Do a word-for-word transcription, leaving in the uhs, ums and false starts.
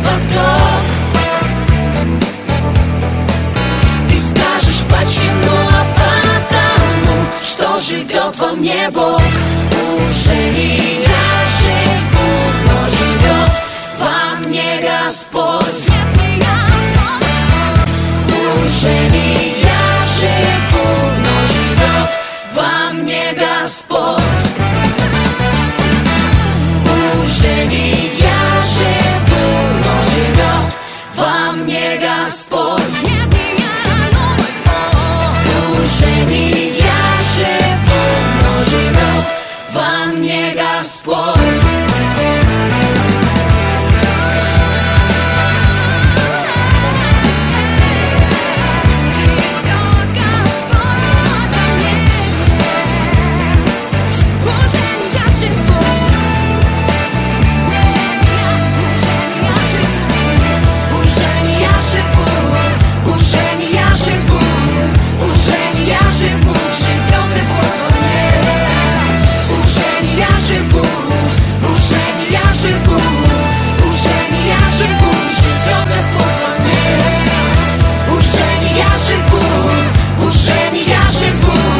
поток. Ты скажешь почему, а потому, что живет во мне Бог. Уже не я живу, но живет во мне Господь. Уже не я живу, но живет во мне Господь. Уже не я живу, но живет во мне Господь. Уже не я живу, но живет во мне Господь. Уже не я живу, уже не я живу.